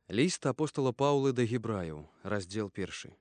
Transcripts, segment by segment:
Ліст апостола Паўлы да гебраяў, раздзел 1.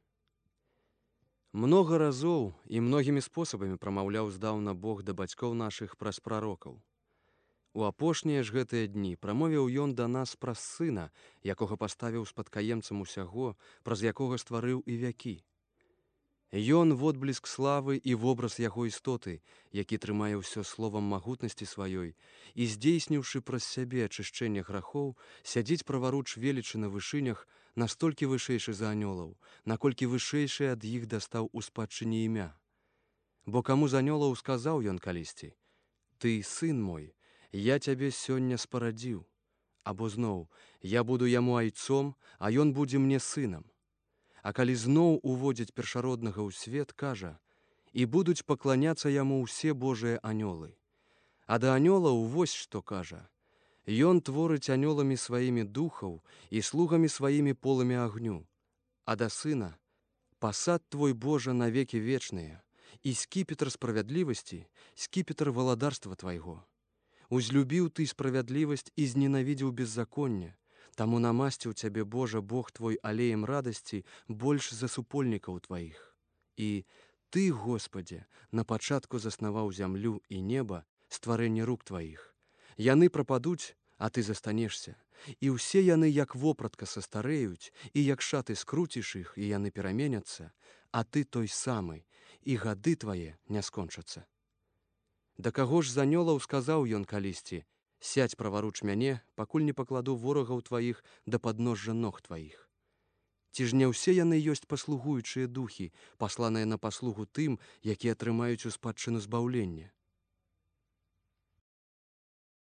Многа разоў і многімі спосабамі прамаўляў здаўна Бог да бацькоў нашых праз прарокаў. У апошнія ж гэтыя дні прамовіў ён да нас праз сына, якога паставіў спадкаемцам усяго, праз якога стварыў і вякі. Ён водбліск славы і вобраз яго істоты, які трымае ўсё словам магутнасці сваёй, і здзейсніўшы праз сябе ачышчэнне грахоў, сядзіць праваруч велічы на вышынях, настолькі вышэйшы за анёлаў, наколькі вышэйшы ад іх дастаў у спадчыне імя. Бо каму з анёлаў сказаў ён калісьці: «Ты, сын мой, я цябе сёння спарадзіў», або зноў: «Я буду яму айцом, а ён будзе мне сынам». А калі зноў уводзіць першароднага ў свет, кажа: «І будуць пакланяцца яму ўсе Божыя анёлы». А да анёлаў вось што кажа: «Ён творыць анёламі сваімі духаў і слугамі сваімі полымя агню». А да сына: «Пасад твой, Божа, навекі вечныя, і скіпетр справядлівасці, скіпетр валадарства твайго. Узлюбіў ты справядлівасць і зненавідзеў беззаконне, таму намасціў цябе, Божа, Бог твой алеем радасці больш за супольнікаў тваіх. І ты, Господзе, на пачатку заснаваў зямлю і неба, стварэнне рук тваіх. Яны прападуць, а ты застанешся, і ўсе яны як вопратка састарэюць, і як шаты скруціш іх, і яны пераменяцца, а ты той самы, і гады твае не скончацца». Да каго ж з анёлаў сказаў ён калісьці: «Сядзь праваруч мяне, пакуль не пакладу ворагаў тваіх да падножжа ног тваіх». Ці ж не ўсе яны ёсць паслугуючыя духі, пасланыя на паслугу тым, якія атрымаюць у спадчыну збаўлення?